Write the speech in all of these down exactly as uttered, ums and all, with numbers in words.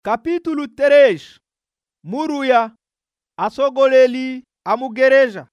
Kapitulu três. Muruya asogoleli amugereja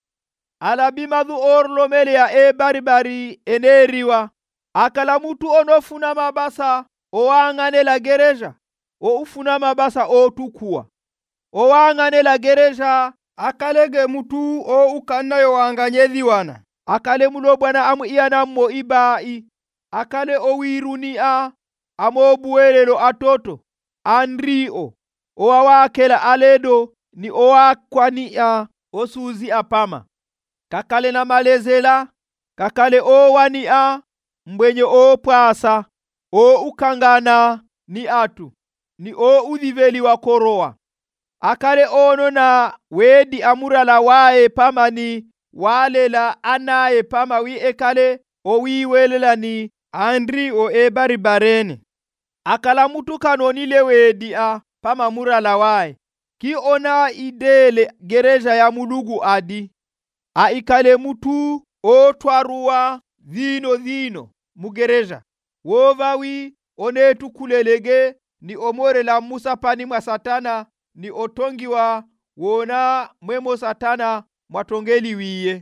alabimadu orlomele ya e baribari eneriwa akala mutu onofuna mabasa owanganela gereja o ufuna mabasa otukua owanganela gereja akalege mutu o ukanayo wanganyedhiwana akale mulo bwana amu iyana mo ibai akale owirunia amobuelelo atoto Andrio owawakela aledo ni owakwania osuzi apama kakale na malezela kakale owania mbwenye opwasa o ukangana ni atu ni o udhiveli wa koroa akale ono na wedi amurala wae pama ni walela anaye pama wi ekale o wiwelela ni Andrio e baribarene akala mutu kanonile wedi a pama murala wae ki ona idele gereja ya mulugu adi a ikale mutu o twarua dhino dhino mugereja wovawi onetu kulelege ni omore la Musa pani mwa satana ni otongiwa wona mwemo satana mwatongeli wiye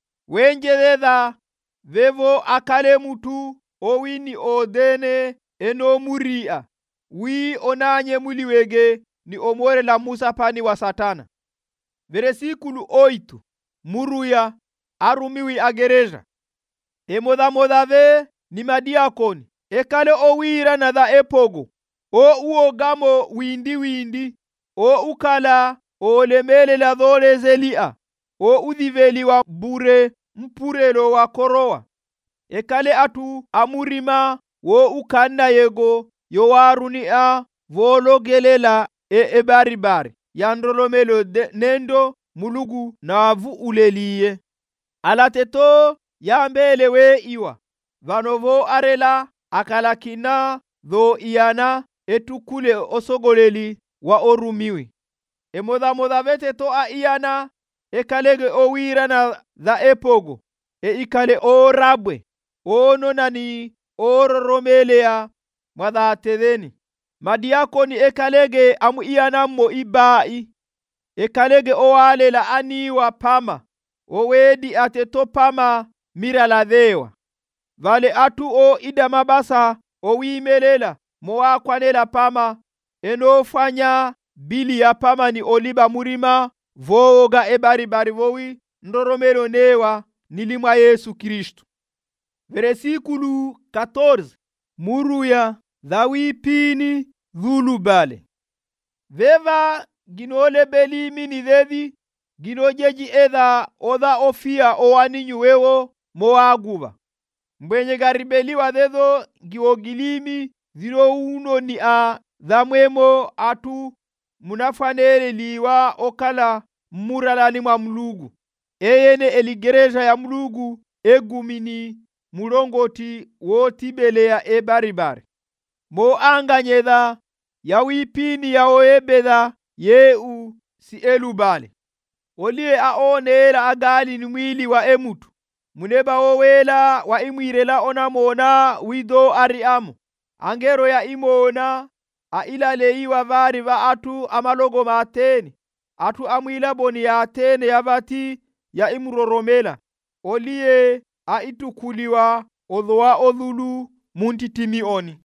wenjeleza vevo akale mutu owini odene eno muria wi onanye muliwege ni omore la Musa pani wa satana. Versículo oito. Muruya arumiwi agereja emoda modave ni madiakoni ekale owira na dha epogo o uogamo windi windi o ukala o lemele la dhole zelia o udhiveli wa bure mpurelo wa koroa ekale atu amurima wo ukanda yego yowarunia vologelela e ebaribari yandrolomelo de, nendo mulugu na wavu uleliye alateto yambele we iwa vanovo arela akalakina dho iyana etukule osogoleli wa orumiwi emodha modha veteto a iyana ekalege owira na dha epogo e ikale o rabwe ono nani ororomelea mwadha tedheni madiakoni ekalege amu iyana mo ibai ekalege owalela aniwa pama owedi ateto pama mirala dhewa vale atu o ida mabasa owimelela moakwanela pama enofanya bili ya pama ni oliba murima voga ebaribari vowi ndoromelo newa nilimwa Yesu Kristo. Versículo quatorze. Muruya dhawi pini dhulubale veva ginole belimi ni dhevi ginojeji edha odha ofia owaninyu wewo moaguva mbwenye garibeliwa dhedho giogilimi ziro uno ni a dhamwemo atu munafanere liwa okala muralani mwa mlugu eyene eligereja ya mlugu egumini mulongoti wotibelea e baribari mo anganyedha ya wipini ya oebedha yeu si elubale olie aonera agali ni mwili wa emutu muneba owela wa imwirela onamona wido ariamu angero ya imona a ilale iwa vari va atu amalogo mateni atu amwila boni ya atene ya vati ya imroromela olie a itukuliwa odhoa odhulu muntitimi oni